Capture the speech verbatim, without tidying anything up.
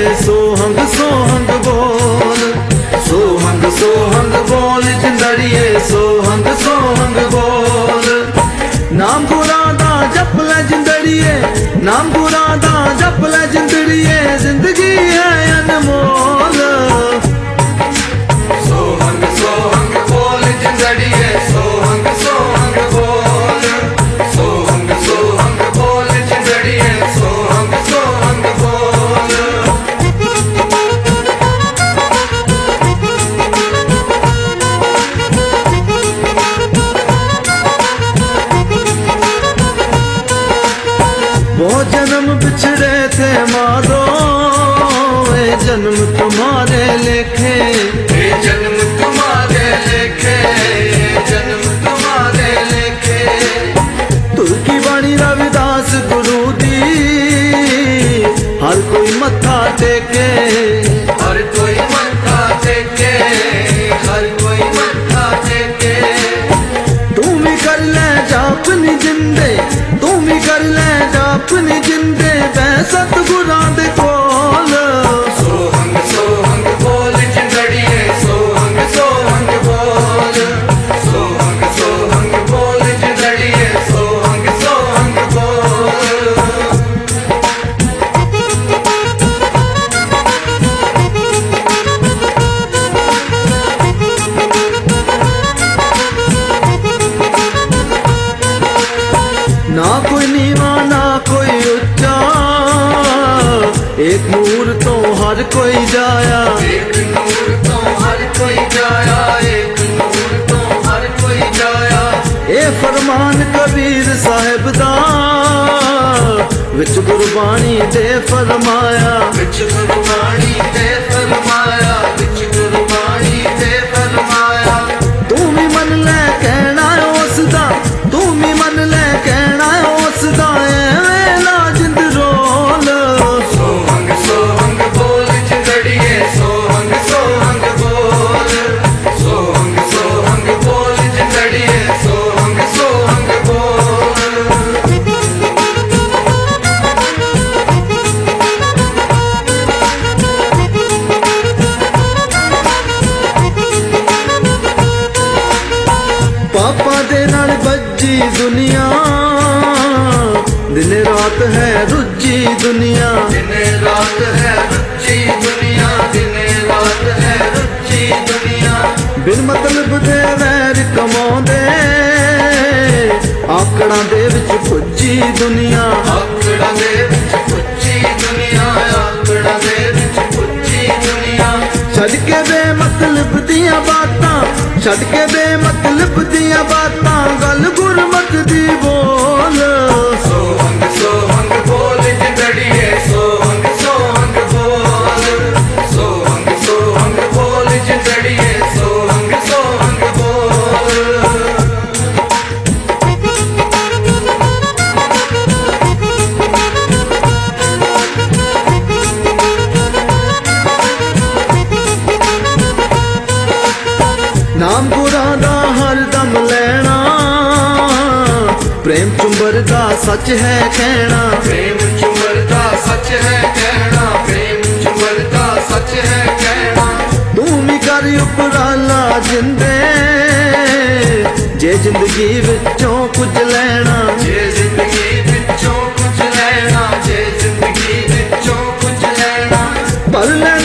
सोहंग सोहंग बोल, सोहंग सोहंग बोल जिंदड़िए सोहंग सोहंग बोल। नाम गुरा दा जप ले जिंदड़िए, नाम गुरा दा जप ले जिंदड़िए, जिंदगी है अनमोल। सोहंग सोहंग बोल जिंदड़िए सोहंग सोहंग बोल, सोहंग सोहंग बोल जिंदड़िए सोहंग सोहंग बोल। वो जन्म बिछड़े थे मारो, ये जन्म तुम्हारे लेखे, ये जन्म तुम्हारे लेखे, ये जन्म तुम्हारे लेखे। तुर्की बाणी रविदास गुरु दी हर कोई मत्था टेके, हर कोई मत्था टेके, हर कोई मत्था टेके। तू भी कर ले जा अपनी जिंदे, तू भी कर ले जा अपनी जिंदे, बै सतगुरां दे कोल। सोहंग सोहंग बोल जिंदड़िए सोहंग सोहंग बोल, सोहंग सोहंग बोल जिंदड़िए सोहंग सोहंग बोल। ना कोई नीवा ना कोई ऊंचा, एक नूर तो हर कोई जाया, एक नूर तो हर कोई जाया, एक नूर तो हर कोई जाया। ए फरमान कबीर साहिब दा विच गुरबाणी दे फरमाया, विच गुरबाणी दे फरमाया, विच गुरबाणी दे फरमाया। तू भी मन ले कहना उसदा, तू भी मन ले कहना उसदा, एवें ना जिंद रोल। सोहंग सोहंग बोल जिंदड़िए सोहंग सोहंग बोल, सोहंग सोहंग बोल जिंदड़िए सोहंग सोहंग बोल। पापा दे नाल बज्जी दुनिया, दिन रात है रुज्जी दुनिया, दिन रात है रुज्जी दुनिया, दिन रात है रुज्जी दुनिया। बिन मतलब दे वैर कमाउंदे, आकड़ा दे विच पुज्जी दुनिया, आकड़ा दे विच पुज्जी दुनिया, आकड़ा दे विच पुज्जी दुनिया। छड़ के बेमतलब दियां बातां, छड़ के बेमतलब दियां बातां, गल गुरमत दी बोल। सोहंग सोहंग बोल जिंदड़िए सोहंग सोहंग बोल, सोहंग सोहंग बोल जिंदड़िए सोहंग सोहंग बोल। नाम गुरा दा हर दम लेना, प्रेम चुंबर दा सच है कहना, प्रेम चुंबर दा सच है कहना, प्रेम चुंबर दा सच है कहना। तू भी कर उपराला जिंदे, जे जिंदगी विचों कुछ लेना, जे जिंदगी विचों कुछ लेना, जे जिंदगी विचों कुछ लेना। पर ले